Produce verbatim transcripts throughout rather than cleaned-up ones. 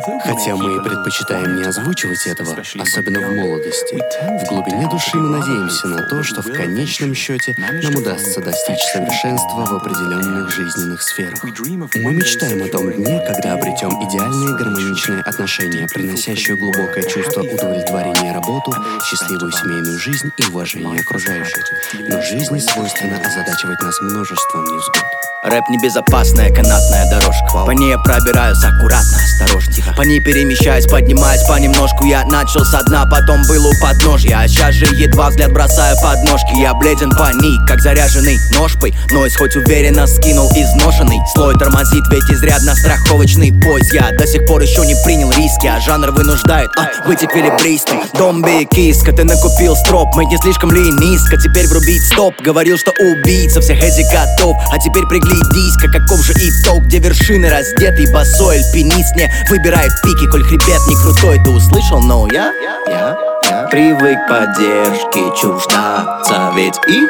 Хотя мы и предпочитаем не озвучивать этого, особенно в молодости, в глубине души мы надеемся на то, что в конечном счете нам удастся достичь совершенства в определенных жизненных сферах. Мы мечтаем о том дне, когда обретем идеальные гармоничные отношения, приносящие глубокое чувство удовлетворения работу, счастливую семейную жизнь и уважение окружающих. Но жизни свойственно озадачивать нас множеством невзгод. Рэп — небезопасная канатная дорожка. По ней я пробираюсь аккуратно, осторожно. По ней перемещаюсь, поднимаюсь понемножку. Я начал со дна, потом был у подножья, а сейчас же едва взгляд бросаю под ножки. Я бледен паник, как заряженный ножпой. Нойз хоть уверенно скинул изношенный слой. Тормозит ведь изрядно страховочный пояс. Я до сих пор еще не принял риски, а жанр вынуждает а, быть эквилибристом. Домби, киска, ты накупил строп. Мы не слишком ли низко, теперь врубить стоп. Говорил, что убийца всех этих котов, а теперь приглядись-ка, каков же итог, где вершины раздетый босой альпинист не выбирает пики, коль хребет не крутой. Ты услышал? Но я, я, я привык к поддержке чуждаться, ведь их,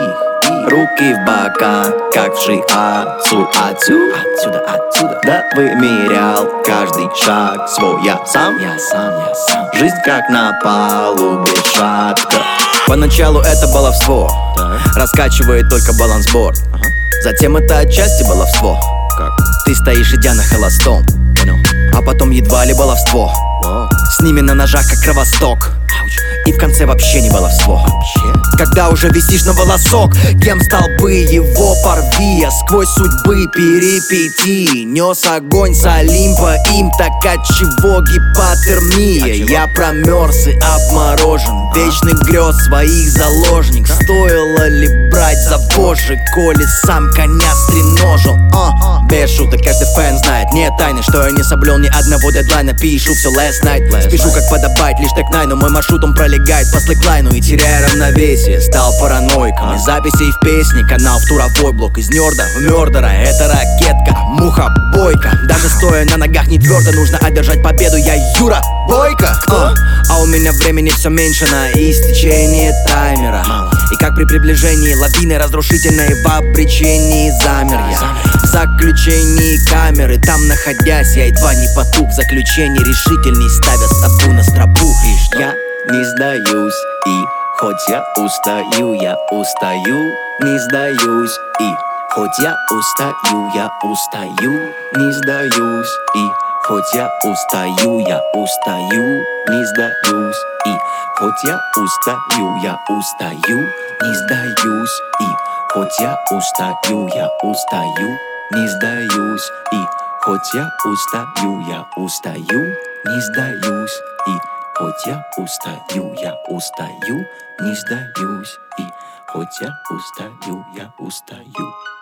их, руки в бока, как в шиатсу. Отсюда, отсюда, отсюда, да вымерял каждый шаг свой. Я сам, я сам, я сам. Жизнь как на палубе шатка. Поначалу это баловство, раскачивает только балансборд. Затем это отчасти баловство. Как? Ты стоишь, идя на холостом. Понял. А потом едва ли баловство. Wow. С ними на ножах, как кровосток. Ауч. И в конце вообще не баловство. Вообще. Когда уже висишь на волосок, кем стал бы его порви. Я сквозь судьбы перипетий нес огонь с Олимпа. Им так от чего гипотермия? От чего? Я промерз и обморожен, вечных грез своих заложник. Стоило ли брать за вожжи, коли сам коня стреножил? uh. Без шуток, каждый фэн знает, нет тайны, что я не соблюл ни одного дедлайна. Пишу все last night, last спешу night. Как подобает лишь так най, но мой маршрут он пролегает по слэклайну. И теряя равновесие, стал параноиком. Из записей в песне, канал в туровой блок. Из нерда в мёрдера, это ракетка, муха бойка. Даже стоя на ногах не твердо, нужно одержать победу. Я Юра Бойко. uh. А у меня времени все меньше на истечение таймера. И как при приближении лавины разрушительной в обречении замер я. В заключении камеры, там находясь, я едва не потух. В заключении решительней ставя стопу на стропу. Я не сдаюсь, и хоть я устаю, я устаю, не сдаюсь. И хоть я устаю, я устаю, не сдаюсь. И хоть я устаю, я устаю, не сдаюсь. И хоть я устаю, я устаю, не сдаюсь. И хоть я устаю, я устаю, не сдаюсь. И хоть я устаю, я устаю, не сдаюсь. И хоть я устаю, я устаю, не сдаюсь. И хоть я устаю, я устаю.